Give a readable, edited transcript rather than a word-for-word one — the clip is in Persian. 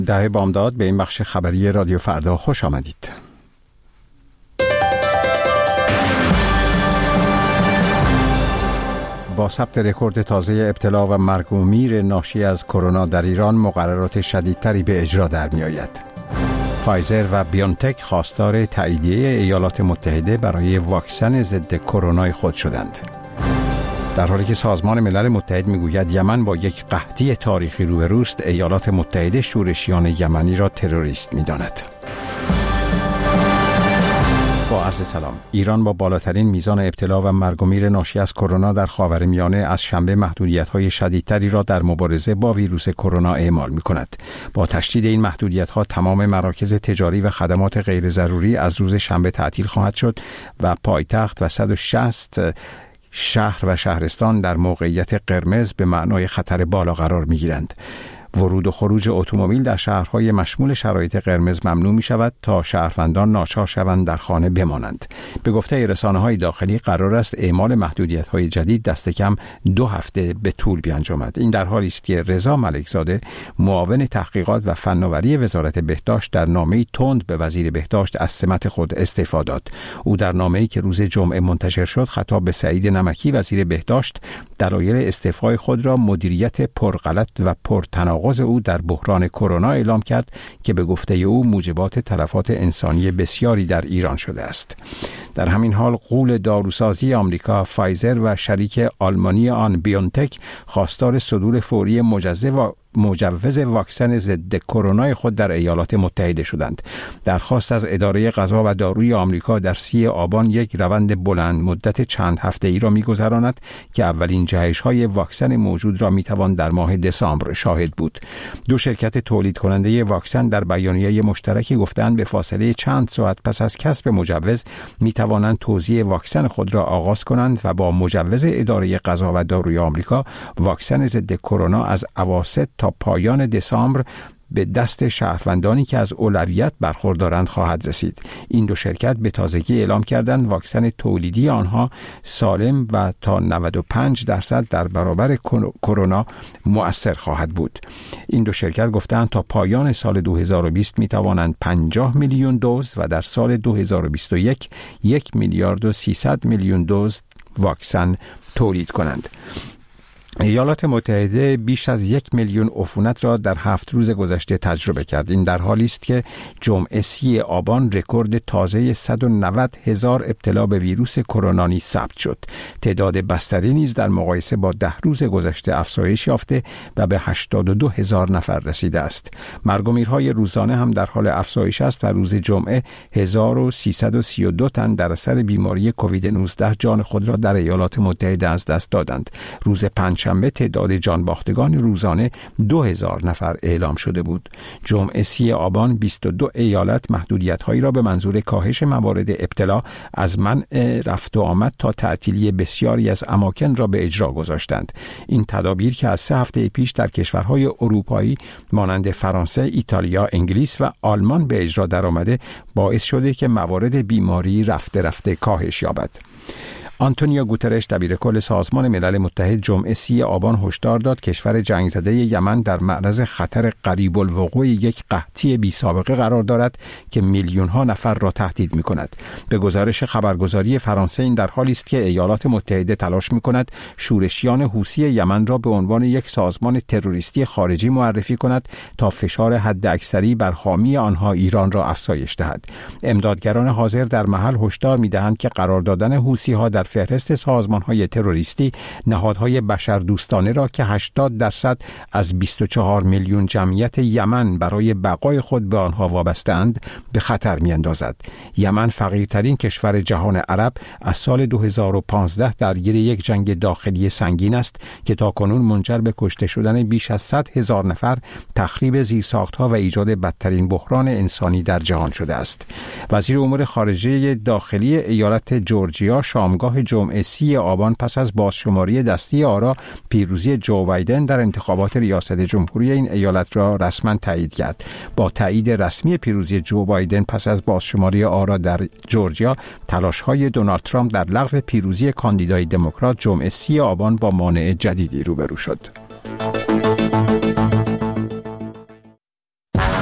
ده بامداد به این بخش خبری رادیو فردا خوش آمدید. با ثبت رکورد تازه ابتلا و مرگ و میر ناشی از کرونا در ایران، مقررات شدیدتری به اجرا در می آید. فایزر و بیونتک خواستار تاییدیه ایالات متحده برای واکسن ضد کرونا خود شدند. در حالی که سازمان ملل متحد میگوید یمن با یک قحطی تاریخی روبروست، ایالات متحده شورشیان یمنی را تروریست می‌داند. با عرض سلام. ایران با بالاترین میزان ابتلا و مرگ و میر ناشی از کرونا در خاورمیانه از شنبه محدودیت‌های شدیدتری را در مبارزه با ویروس کرونا اعمال می‌کند. با تشدید این محدودیت‌ها تمام مراکز تجاری و خدمات غیر ضروری از روز شنبه تعطیل خواهد شد و پایتخت و 160 شهر و شهرستان در موقعیت قرمز به معنای خطر بالا قرار می‌گیرند. ورود و خروج اتومبیل در شهرهای مشمول شرایط قرمز ممنوع می شود تا شهروندان ناچار شوند در خانه بمانند. به گفته رسانه‌های داخلی قرار است اعمال محدودیت‌های جدید دست کم 2 هفته به طول بیانجامد. این در حالی است که رضا ملکزاده، معاون تحقیقات و فناوری وزارت بهداشت، در نامه‌ای تند به وزیر بهداشت از سمت خود استعفا داد. او در نامه‌ای که روز جمعه منتشر شد خطاب به سعید نمکی وزیر بهداشت دلایل استعفای خود را مدیریت پرغلط و پرتناقض او در بحران کرونا اعلام کرد که به گفته او موجبات تلفات انسانی بسیاری در ایران شده است. در همین حال غول داروسازی آمریکا فایزر و شریک آلمانی آن بیونتک خواستار صدور فوری مجوز واکسن ضد کرونا خود در ایالات متحده شدند. درخواست از اداره غذا و داروی آمریکا در 30 آبان یک روند بلند مدت چند هفته‌ای را می‌گذراند که اولین جهش‌های واکسن موجود را می‌توان در ماه دسامبر شاهد بود. 2 شرکت تولید کننده واکسن در بیانیه مشترکی گفتند به فاصله چند ساعت پس از کسب مجوز می‌توانند توزیع واکسن خود را آغاز کنند و با مجوز اداره غذا و داروی آمریکا واکسن ضد کرونا از اواسط تا پایان دسامبر به دست شهروندانی که از اولویت برخوردارند خواهد رسید. این 2 شرکت به تازگی اعلام کردند واکسن تولیدی آنها سالم و تا 95% در برابر کرونا مؤثر خواهد بود. این 2 شرکت گفتند تا پایان سال 2020 می توانند 50 میلیون دوز و در سال 2021 1 میلیارد و 300 میلیون دوز واکسن تولید کنند. ایالات متحده بیش از 1 میلیون عفونت را در 7 روز گذشته تجربه کرد. این در حالی است که جمعه 30 آبان رکورد تازه 190,000 ابتلا به ویروس کرونا ثبت شد. تعداد بستری نیز در مقایسه با 10 روز گذشته افزایش یافته و به 82,000 نفر رسیده است. مرگ و میرهای روزانه هم در حال افزایش است و روز جمعه 1332 تن در اثر بیماری کووید 19 جان خود را در ایالات متحده از دست دادند. روز پنجشنبه تعداد جانباختگان روزانه 2000 نفر اعلام شده بود. جمعه 30 آبان 22 ایالت محدودیت‌هایی را به منظور کاهش موارد ابتلا از منع رفت و آمد تا تعطیلی بسیاری از اماکن را به اجرا گذاشتند. این تدابیر که از 3 هفته پیش در کشورهای اروپایی مانند فرانسه، ایتالیا، انگلیس و آلمان به اجرا درآمده باعث شده که موارد بیماری رفته کاهش یابد. آنتونیو گوترش دبیرکل سازمان ملل متحد جمعه 30 آبان هشدار داد کشور جنگ زده یمن در معرض خطر قریب الوقوع یک قحطی بی سابقه قرار دارد که میلیون ها نفر را تهدید می کند. به گزارش خبرگزاری فرانسه این در حالی است که ایالات متحده تلاش می کند شورشیان حوثی یمن را به عنوان یک سازمان تروریستی خارجی معرفی کند تا فشار حداکثری بر حامی آنها ایران را افزایش دهد. امدادگران حاضر در محل هشدار می دهند که قرار دادن حوثی ها در فهرست سازمان‌های تروریستی نهادهای بشردوستانه را که 80% از 24 میلیون جمعیت یمن برای بقای خود به آنها وابسته‌اند به خطر می‌اندازد. یمن فقیرترین کشور جهان عرب از سال 2015 درگیر یک جنگ داخلی سنگین است که تاکنون منجر به کشته شدن بیش از 100,000 نفر، تخریب زیرساخت‌ها و ایجاد بدترین بحران انسانی در جهان شده است. وزیر امور خارجه داخلی ایالت جورجیا شامگاه جمعه 30 آبان پس از بازشماری دستی آرا پیروزی جو بایدن در انتخابات ریاست جمهوری این ایالت را رسما تایید کرد. با تایید رسمی پیروزی جو بایدن پس از بازشماری آرا در جورجیا، تلاش‌های دونالد ترامپ در لغو پیروزی کاندیدای دموکرات جمعه 30 آبان با مانع جدیدی روبرو شد.